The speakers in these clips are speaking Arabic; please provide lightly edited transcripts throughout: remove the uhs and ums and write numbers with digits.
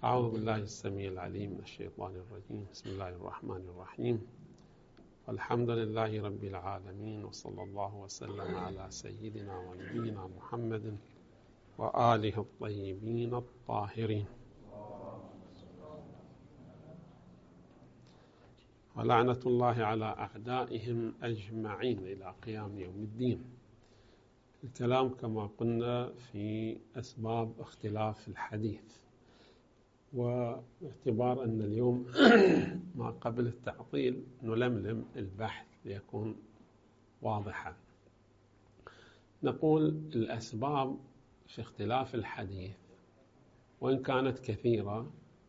أعوذ بالله السميع العليم من الشيطان الرجيم. بسم الله الرحمن الرحيم. الحمد لله رب العالمين، وصلى الله وسلم على سيدنا ونبينا محمد وآله الطيبين الطاهرين، ولعنة الله على أعدائهم أجمعين إلى قيام يوم الدين. الكلام كما قلنا في أسباب اختلاف الحديث، واعتبار أن اليوم ما قبل التعطيل نلملم البحث ليكون واضحا. نقول الأسباب في اختلاف الحديث وإن كانت كثيرة،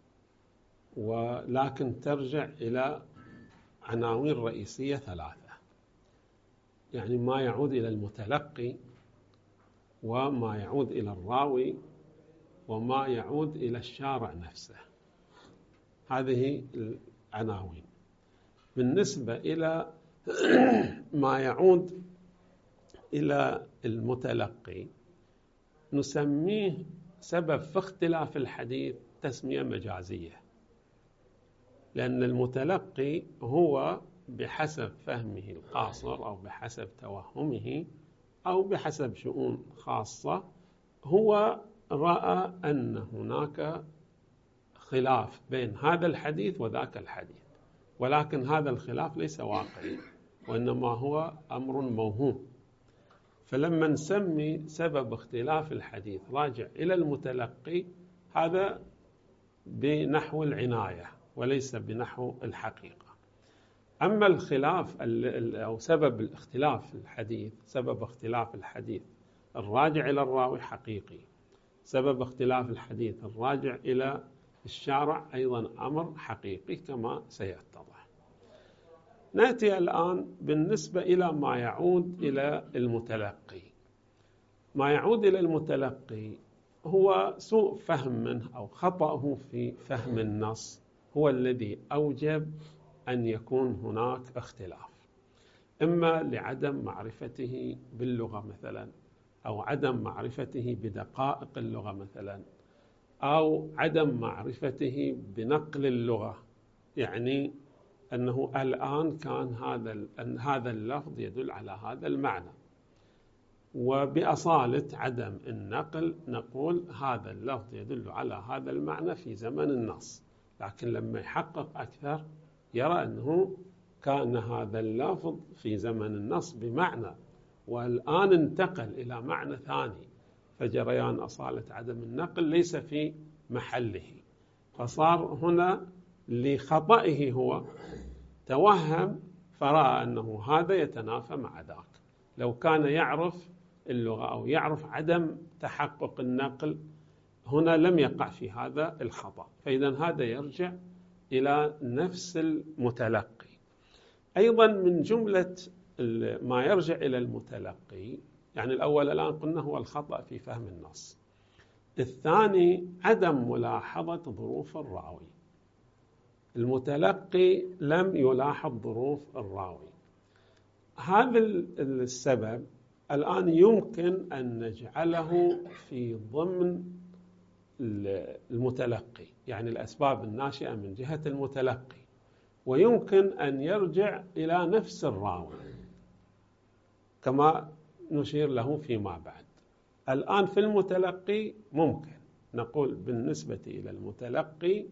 ولكن ترجع إلى عناوين رئيسية ثلاثة، يعني ما يعود إلى المتلقي، وما يعود إلى الراوي، وما يعود إلى الشارع نفسه. هذه العناوين. بالنسبة إلى ما يعود إلى المتلقي نسميه سبب في اختلاف الحديث تسمية مجازية، لأن المتلقي هو بحسب فهمه القاصر أو بحسب توهمه أو بحسب شؤون خاصة هو رأى أن هناك خلاف بين هذا الحديث وذاك الحديث، ولكن هذا الخلاف ليس واقعي، وإنما هو أمر موهوم. فلما نسمي سبب اختلاف الحديث راجع إلى المتلقي، هذا بنحو العناية وليس بنحو الحقيقة. أما الخلاف أو سبب الاختلاف الحديث، سبب اختلاف الحديث الراجع إلى الراوي حقيقي، سبب اختلاف الحديث الراجع إلى الشارع أيضا أمر حقيقي كما سيتضح. نأتي الآن بالنسبة إلى ما يعود إلى المتلقي. ما يعود إلى المتلقي هو سوء فهم منه أو خطأه في فهم النص هو الذي أوجب أن يكون هناك اختلاف، إما لعدم معرفته باللغة مثلا، أو عدم معرفته بدقائق اللغة مثلا، أو عدم معرفته بنقل اللغة، يعني أنه الآن كان هذا اللفظ يدل على هذا المعنى، وبأصالة عدم النقل نقول هذا اللفظ يدل على هذا المعنى في زمن النص، لكن لما يحقق أكثر يرى أنه كان هذا اللفظ في زمن النص بمعنى، والآن انتقل إلى معنى ثاني، فجريان أصالة عدم النقل ليس في محله، فصار هنا لخطئه هو توهم فرأى أنه هذا يتنافى مع ذاك. لو كان يعرف اللغة أو يعرف عدم تحقق النقل هنا لم يقع في هذا الخطأ، فإذا هذا يرجع إلى نفس المتلقي. أيضا من جملة ما يرجع إلى المتلقي، يعني الأول الآن قلنا هو الخطأ في فهم النص، الثاني عدم ملاحظة ظروف الراوي. المتلقي لم يلاحظ ظروف الراوي، هذا السبب الآن يمكن أن نجعله في ضمن المتلقي، يعني الأسباب الناشئة من جهة المتلقي، ويمكن أن يرجع إلى نفس الراوي كما نشير له فيما بعد. الآن في المتلقي ممكن نقول بالنسبة إلى المتلقي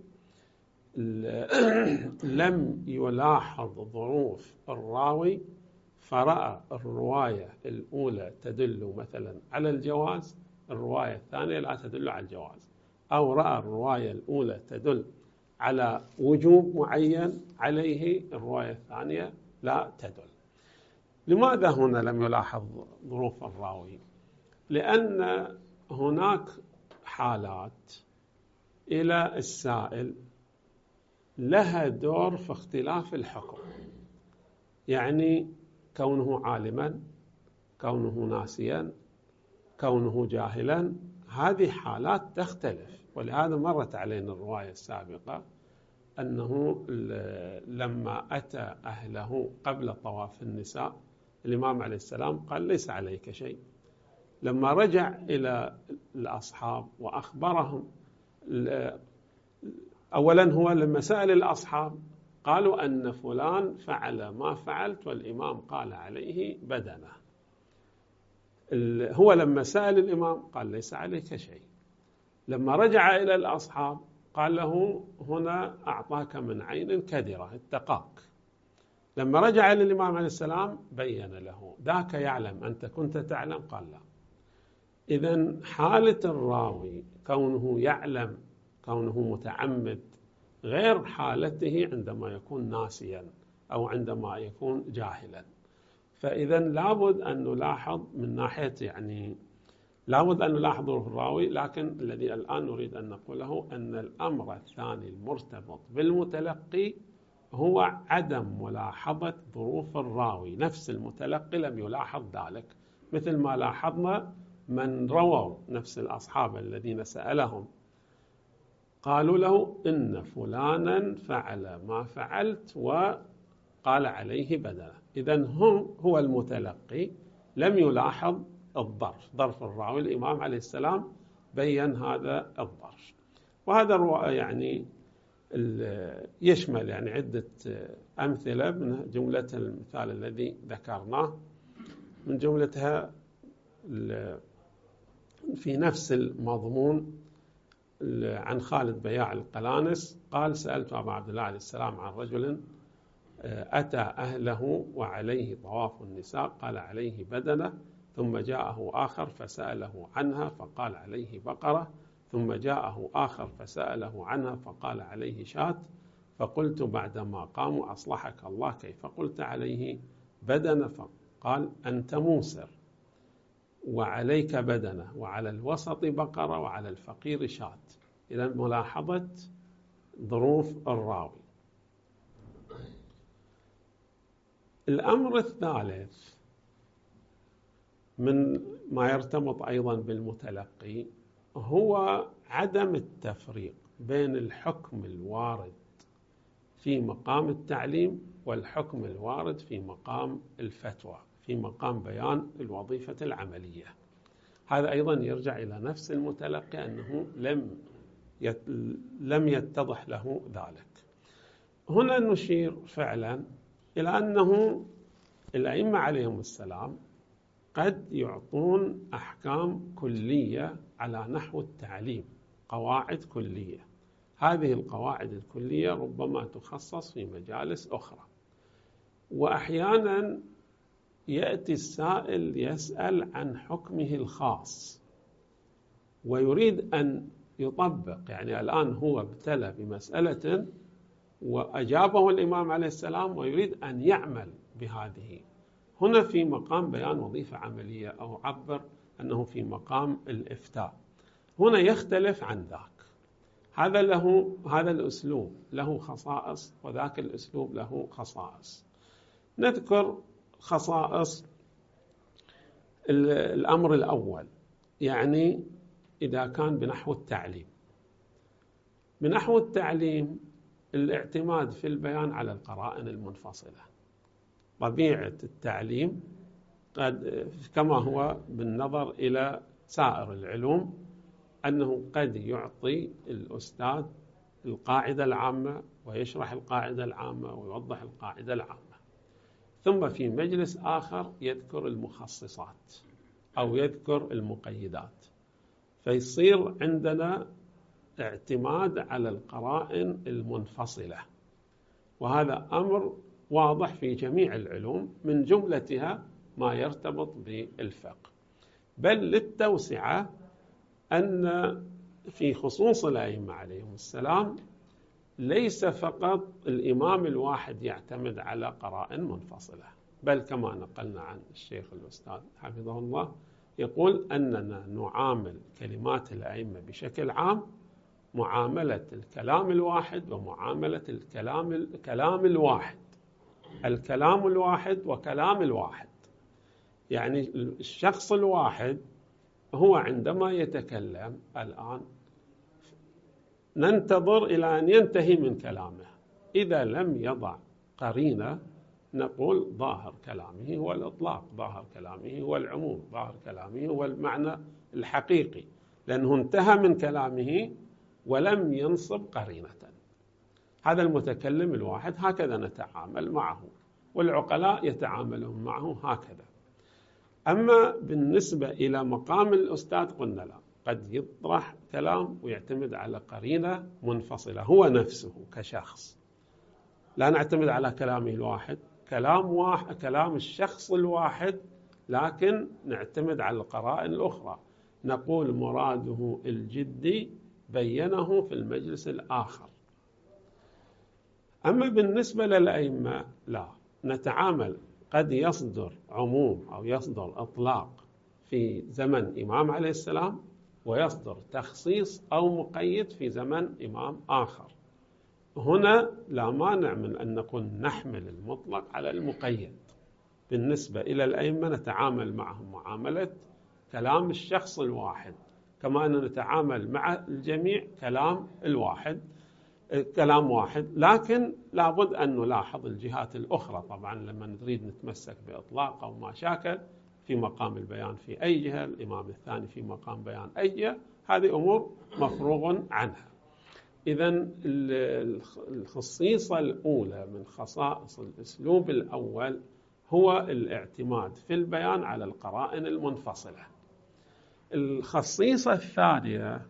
لم يلاحظ ظروف الراوي، فرأى الرواية الأولى تدل مثلا على الجواز، الرواية الثانية لا تدل على الجواز، أو رأى الرواية الأولى تدل على وجوب معين عليه، الرواية الثانية لا تدل. لماذا هنا لم يلاحظ ظروف الراوي؟ لأن هناك حالات إلى السائل لها دور في اختلاف الحكم، يعني كونه عالما، كونه ناسيا، كونه جاهلا، هذه حالات تختلف. ولهذا مرت علينا الرواية السابقة أنه لما أتى أهله قبل طواف النساء الإمام عليه السلام قال ليس عليك شيء. لما رجع إلى الأصحاب وأخبرهم أولا هو لما سأل الأصحاب قالوا أن فلان فعل ما فعلت والإمام قال عليه بدنه. هو لما سأل الإمام قال ليس عليك شيء. لما رجع إلى الأصحاب قال له هنا أعطاك من عين كدرة اتقاك. لما رجع إلى الإمام عليه السلام بين له ذاك يعلم أنت كنت تعلم؟ قال لا. إذن حالة الراوي كونه يعلم كونه متعمد غير حالته عندما يكون ناسيا أو عندما يكون جاهلا. فإذا لابد أن نلاحظ من ناحية لابد أن نلاحظ ظروف الراوي. لكن الذي الآن نريد أن نقوله أن الأمر الثاني المرتبط بالمتلقي هو عدم ملاحظة ظروف الراوي. نفس المتلقي لم يلاحظ ذلك، مثل ما لاحظنا من رووا نفس الأصحاب الذين سألهم قالوا له إن فلانا فعل ما فعلت وقال عليه بدنه. إذن هو المتلقي لم يلاحظ ظرف الراوي. الإمام عليه السلام بين هذا الظرف. وهذا يشمل عدة أمثلة من جملة المثال الذي ذكرناه. من جملتها في نفس المضمون عن خالد بياع القلانس قال سألت أبا عبد الله عليه السلام عن رجل أتى أهله وعليه طواف النساء قال عليه بدنة، ثم جاءه آخر فسأله عنها فقال عليه بقرة، ثم جاءه آخر فسأله عنها فقال عليه شاة، فقلت بعدما قاموا أصلحك الله كيف قلت عليه بدنة؟ فقال أنت موسر وعليك بدنة وعلى الوسط بقرة وعلى الفقير شاة. إذا ملاحظة ظروف الراوي. الأمر الثالث من ما يرتبط أيضا بالمتلقي هو عدم التفريق بين الحكم الوارد في مقام التعليم والحكم الوارد في مقام الفتوى، في مقام بيان الوظيفة العملية. هذا أيضا يرجع إلى نفس المتلقي أنه لم يتضح له ذلك. هنا نشير فعلا إلى أنه الأئمة عليهم السلام قد يعطون أحكام كلية على نحو التعليم، قواعد كلية. هذه القواعد الكلية ربما تخصص في مجالس أخرى. وأحيانا يأتي السائل يسأل عن حكمه الخاص ويريد أن يطبق. الآن هو ابتلى بمسألة وأجابه الإمام عليه السلام ويريد أن يعمل بهذه. هنا في مقام بيان وظيفة عملية، أو عبر أنه في الإفتاء. هنا يختلف عن ذاك. هذا الأسلوب له خصائص وذاك الأسلوب له خصائص. نذكر خصائص الأمر الأول. إذا كان بنحو التعليم، بنحو التعليم الاعتماد في البيان على القرائن المنفصلة. طبيعة التعليم كما هو بالنظر إلى سائر العلوم أنه قد يعطي الأستاذ القاعدة العامة ويشرح القاعدة العامة ويوضح القاعدة العامة، ثم في مجلس آخر يذكر المخصصات أو يذكر المقيدات، فيصير عندنا اعتماد على القرائن المنفصلة. وهذا أمر واضح في جميع العلوم، من جملتها ما يرتبط بالفقه. بل للتوسعة أن في خصوص الأئمة عليهم السلام ليس فقط الإمام الواحد يعتمد على قرائن منفصلة، بل كما نقلنا عن الشيخ الأستاذ حفظه الله يقول أننا نعامل كلمات الأئمة بشكل عام معاملة الكلام الواحد ومعاملة الكلام الواحد. الكلام الواحد وكلام الواحد، الشخص الواحد هو عندما يتكلم الآن ننتظر إلى أن ينتهي من كلامه. إذا لم يضع قرينة نقول ظاهر كلامه هو الإطلاق، ظاهر كلامه هو العموم، ظاهر كلامه هو المعنى الحقيقي، لأنه انتهى من كلامه ولم ينصب قرينة. هذا المتكلم الواحد هكذا نتعامل معه، والعقلاء يتعاملون معه هكذا. أما بالنسبة إلى مقام الأستاذ قلنا لا، قد يطرح كلام ويعتمد على قرينة منفصلة هو نفسه كشخص، لا نعتمد على كلامه الواحد، كلام الشخص الواحد، لكن نعتمد على القرائن الأخرى، نقول مراده الجدي بينه في المجلس الآخر. أما بالنسبة للأئمة لا، نتعامل قد يصدر عموم أو يصدر إطلاق في زمن إمام عليه السلام، ويصدر تخصيص أو مقيد في زمن إمام آخر. هنا لا مانع من أن نقول نحمل المطلق على المقيد. بالنسبة إلى الأئمة نتعامل معهم معاملة كلام الشخص الواحد، كما أن نتعامل مع الجميع كلام واحد، لكن لابد أن نلاحظ الجهات الأخرى. طبعا لما نريد نتمسك بإطلاق أو ما شاكل في مقام البيان في أي جهة، الإمام الثاني في مقام بيان أي جهة، هذه أمور مفروغ عنها. إذن الخصيصة الأولى من خصائص الأسلوب الأول هو الاعتماد في البيان على القرائن المنفصلة. الخصيصة الثانية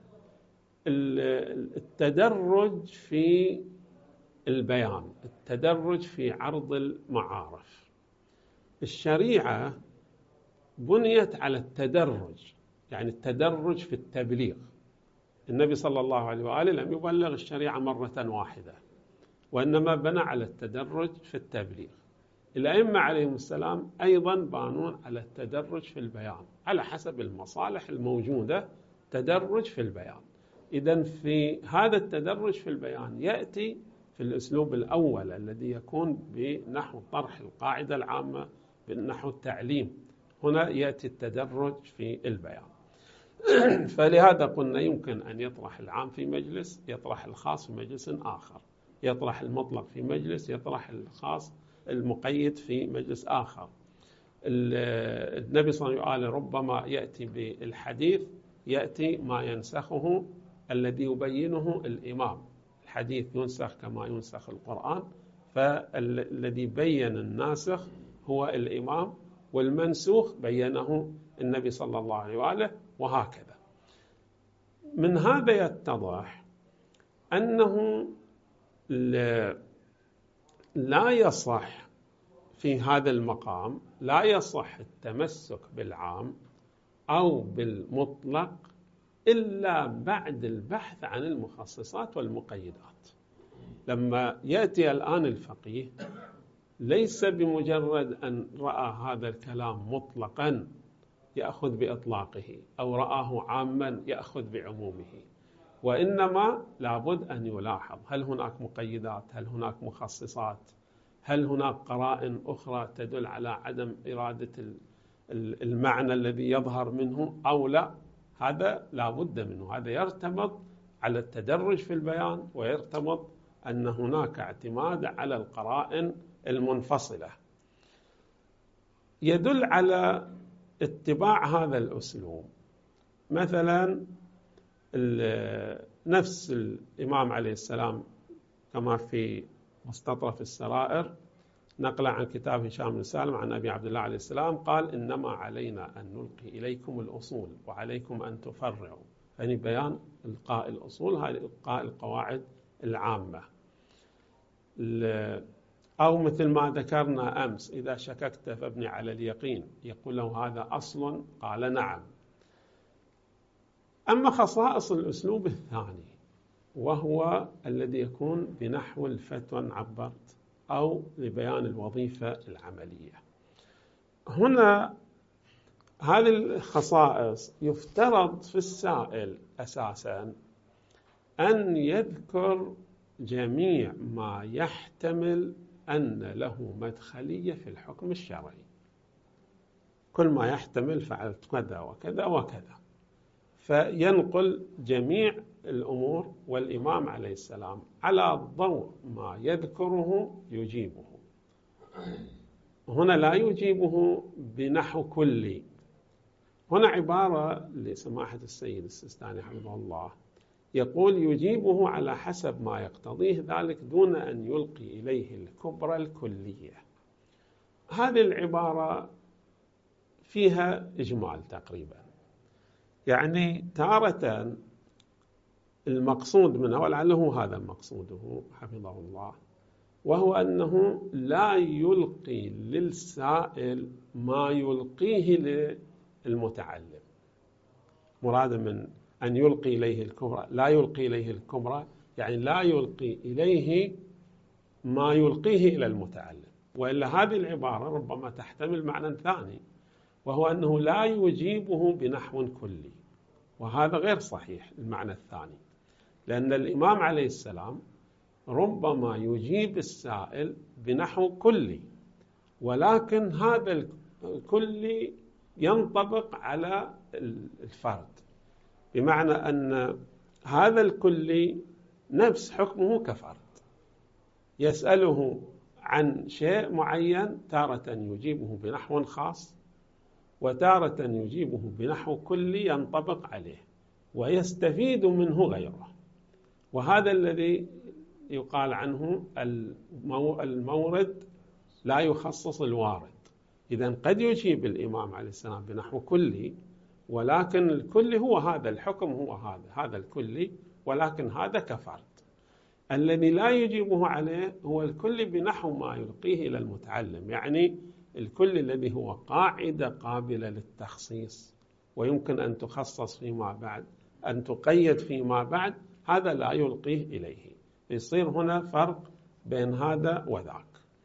التدرج في البيان، التدرج في عرض المعارف. الشريعة بنيت على التدرج، يعني التدرج في التبليغ. النبي صلى الله عليه وآله لم يبلغ الشريعة مرة واحدة، وإنما بنى على التدرج في التبليغ. الأئمة عليهم السلام أيضا بانون على التدرج في البيان على حسب المصالح الموجودة، تدرج في البيان. إذن في هذا التدرج في البيان يأتي في الأسلوب الأول الذي يكون بنحو طرح القاعدة العامة بنحو التعليم، هنا يأتي التدرج في البيان. فلهذا قلنا يمكن أن يطرح العام في مجلس، يطرح الخاص في مجلس آخر، يطرح المطلق في مجلس، يطرح الخاص المقيد في مجلس آخر. النبي صلى الله عليه وسلم ربما يأتي بالحديث، يأتي ما ينسخه الذي يبينه الإمام، الحديث ينسخ كما ينسخ القرآن، فالذي بين الناسخ هو الإمام، والمنسوخ بينه النبي صلى الله عليه وآله، وهكذا. من هذا يتضح أنه لا يصح في هذا المقام، لا يصح التمسك بالعام أو بالمطلق إلا بعد البحث عن المخصصات والمقيدات. لما يأتي الآن الفقيه ليس بمجرد أن رأى هذا الكلام مطلقا يأخذ بإطلاقه، أو رآه عاما يأخذ بعمومه، وإنما لابد أن يلاحظ هل هناك مقيدات، هل هناك مخصصات، هل هناك قرائن أخرى تدل على عدم إرادة المعنى الذي يظهر منه أو لا. هذا لابد منه، هذا يرتبط على التدرج في البيان، ويرتبط أن هناك اعتماد على القرائن المنفصلة. يدل على اتباع هذا الأسلوب مثلا نفس الإمام عليه السلام كما في مستطرف السرائر، نقل عن كتاب هشام بن سالم عن أبي عبد الله عليه السلام قال: إنما علينا أن نلقي إليكم الأصول وعليكم أن تفرعوا، يعني بيان إلقاء الأصول، هذه إلقاء القواعد العامة. أو مثل ما ذكرنا أمس: إذا شككت فابني على اليقين، يقول له هذا أصل؟ قال نعم. أما خصائص الأسلوب الثاني وهو الذي يكون بنحو الفتوى عبرت أو لبيان الوظيفة العملية، هنا هذه الخصائص يفترض في السائل أساسا أن يذكر جميع ما يحتمل أن له مدخلية في الحكم الشرعي، كل ما يحتمل فعلت كذا وكذا وكذا، فينقل جميع الأمور، والإمام عليه السلام على ضوء ما يذكره يجيبه. هنا لا يجيبه بنحو كلي، هنا عبارة لسماحة السيد السيستاني حفظه الله يقول يجيبه على حسب ما يقتضيه ذلك دون أن يلقي إليه الكبرى الكلية. هذه العبارة فيها إجمال تقريبا، يعني تارة المقصود منها، ولعله هذا مقصوده حفظه الله، وهو أنه لا يلقي للسائل ما يلقيه للمتعلم. مراد من أن يلقي إليه الكبرى، لا يلقي إليه الكبرى يعني لا يلقي إليه ما يلقيه إلى المتعلم، وإلا هذه العبارة ربما تحتمل معنى ثاني، وهو أنه لا يجيبه بنحو كلي، وهذا غير صحيح المعنى الثاني، لأن الإمام عليه السلام ربما يجيب السائل بنحو كلي، ولكن هذا الكلي ينطبق على الفرد، بمعنى أن هذا الكلي نفس حكمه كفرد، يسأله عن شيء معين، تارة يجيبه بنحو خاص وتارة يجيبه بنحو كلي ينطبق عليه ويستفيد منه غيره. وهذا الذي يقال عنه المورد لا يخصص الوارد. إذن قد يجيب الإمام عليه السلام بنحو كلي، ولكن الكلي هو هذا، الحكم هو هذا الكلي، ولكن هذا كفرد. الذي لا يجيبه عليه هو الكلي بنحو ما يلقيه إلى المتعلم، يعني الكل الذي هو قاعدة قابلة للتخصيص ويمكن أن تخصص فيما بعد، أن تقيد فيما بعد، هذا لا يلقيه إليه. يصير هنا فرق بين هذا وذاك.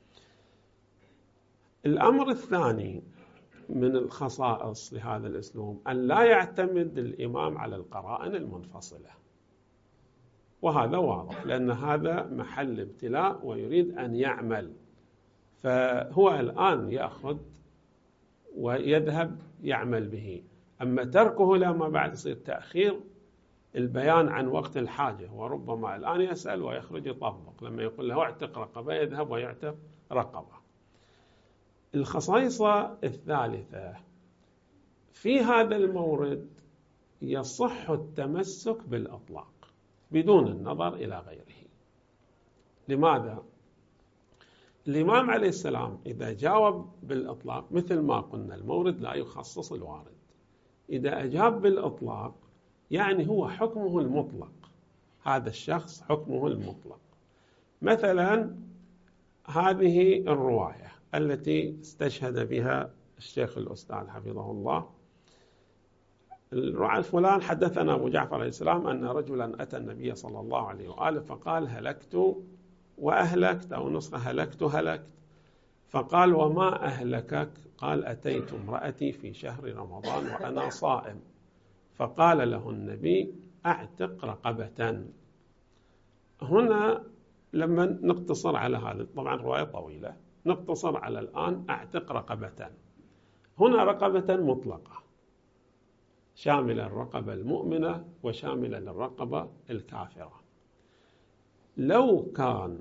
الأمر الثاني من الخصائص لهذا الأسلوب أن لا يعتمد الإمام على القرائن المنفصلة، وهذا واضح لأن هذا محل ابتلاء ويريد أن يعمل، فهو الآن يأخذ ويذهب يعمل به. أما تركه لما بعد يصير تأخير البيان عن وقت الحاجة، وربما الآن يسأل ويخرج يطبق، لما يقول له اعتق رقبة يذهب ويعتق رقبة. الخصائص الثالثة، في هذا المورد يصح التمسك بالإطلاق بدون النظر إلى غيره. لماذا؟ الإمام عليه السلام إذا جاوب بالإطلاق مثل ما قلنا المورد لا يخصص الوارد، إذا أجاب بالإطلاق يعني هو حكمه المطلق، هذا الشخص حكمه المطلق. مثلا هذه الرواية التي استشهد بها الشيخ الأستاذ حفظه الله، الرواية فلان حدثنا أبو جعفر عليه السلام أن رجلا أتى النبي صلى الله عليه وآله فقال هلكت وأهلكت، أو نسخة هلكت، فقال وما أهلكك؟ قال أتيت امرأتي في شهر رمضان وأنا صائم، فقال له النبي أعتق رقبة. هنا لما نقتصر على هذا، طبعا رواية طويلة، نقتصر على الآن أعتق رقبة. هنا رقبة مطلقة شاملة الرقبة المؤمنة وشاملة للرقبة الكافرة. لو كان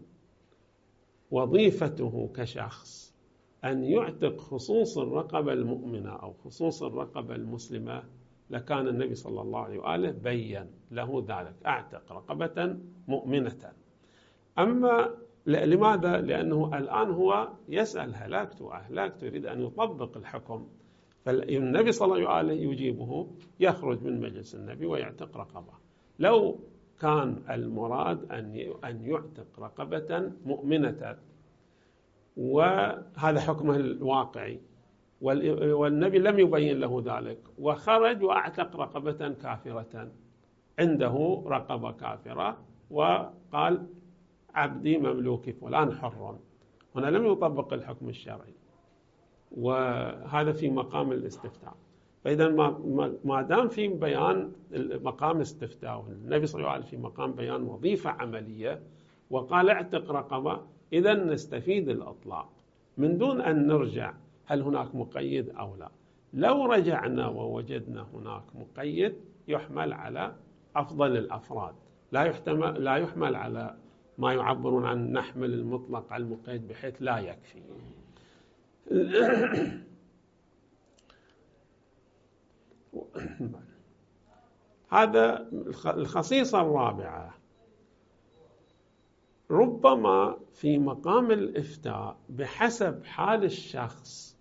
وظيفته كشخص أن يعتق خصوص الرقبة المؤمنة أو خصوص الرقبة المسلمة لكان النبي صلى الله عليه وآله بين له ذلك، أعتق رقبة مؤمنة. أما لماذا؟ لأنه الآن هو يسأل هلكت وأهلكت، يريد أن يطبق الحكم، فالنبي صلى الله عليه وآله يجيبه، يخرج من مجلس النبي ويعتق رقبة. لو كان المراد أن يعتق رقبة مؤمنة وهذا حكمه الواقعي، والنبي لم يبين له ذلك، وخرج وأعتق رقبة كافرة، عنده رقبة كافرة وقال عبدي مملوكي فلان حر، هنا لم يطبق الحكم الشرعي، وهذا في مقام الاستفتاء. فإذا ما دام في بيان مقام استفتاء والنبي صلى الله عليه وسلم في مقام بيان وظيفة عملية وقال اعتق رقبة، إذا نستفيد الإطلاق من دون أن نرجع هل هناك مقيد أو لا. لو رجعنا ووجدنا هناك مقيد يحمل على أفضل الأفراد، لا يحمل على ما يعبرون عن نحمل المطلق على المقيد بحيث لا يكفي. هذا الخصيصة الرابعة. ربما في مقام الإفتاء بحسب حال الشخص،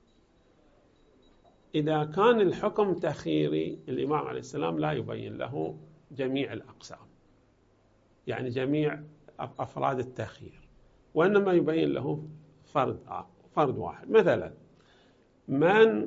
إذا كان الحكم تخييري الإمام عليه السلام لا يبين له جميع الأقسام، يعني جميع أفراد التخيير، وإنما يبين له فرد واحد. مثلا من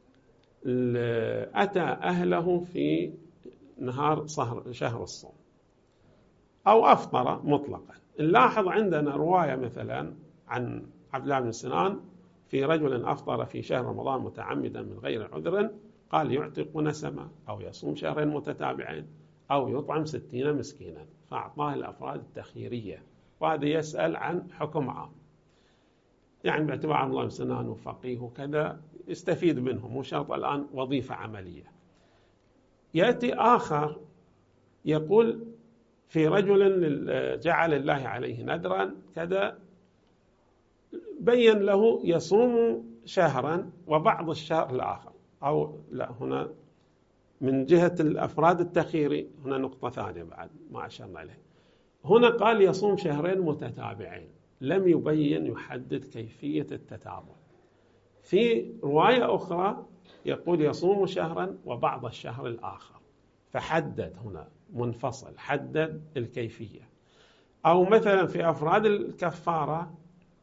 أتى أهله في نهار شهر الصوم أو أفطر مطلقا، نلاحظ عندنا رواية مثلا عن عبد الله بن سنان في رجل أفطر في شهر رمضان متعمدا من غير عذر، قال يعتق نسمة أو يصوم شهرين متتابعين أو يطعم 60 مسكينا، فأعطاه الأفراد التخييرية، وهذا يسأل عن حكم عام، يعني باعتبار عبد الله بن سنان وفقيه وكذا يستفيد منه، مو شرط الآن وظيفة عملية. يأتي آخر يقول في رجل جعل الله عليه ندرا كذا، بين له يصوم شهرا وبعض الشهر الآخر، أو لا، هنا من جهة الأفراد التخييري هنا نقطة ثانية بعد ما أشرنا إليه. هنا قال يصوم شهرين متتابعين، لم يبين يحدد كيفية التتابع. في رواية أخرى يقول يصوم شهرا وبعض الشهر الآخر، فحدد هنا منفصل، حدد الكيفية. أو مثلا في أفراد الكفارة،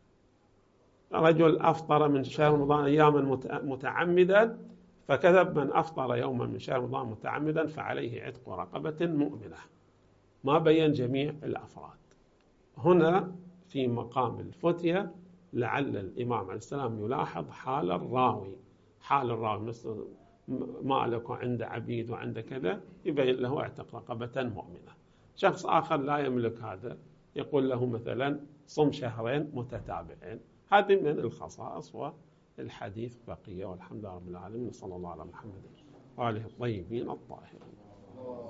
رجل أفطر من شهر رمضان أياما متعمدا، فكذب من أفطر يوما من شهر رمضان متعمدا فعليه عتق رقبة مؤمنة، ما بين جميع الأفراد. هنا في مقام الفتية لعل الإمام عليه السلام يلاحظ حال الراوي، مثل مالك وعنده عبيد وعنده كذا، يبين له اعتق رقبة مؤمنة. شخص آخر لا يملك هذا، يقول له مثلا صم شهرين متتابعين. هذه من الخصائص، والحديث بقية، والحمد لله رب العالمين، صلى الله على محمد وآله الطيبين الطاهرين.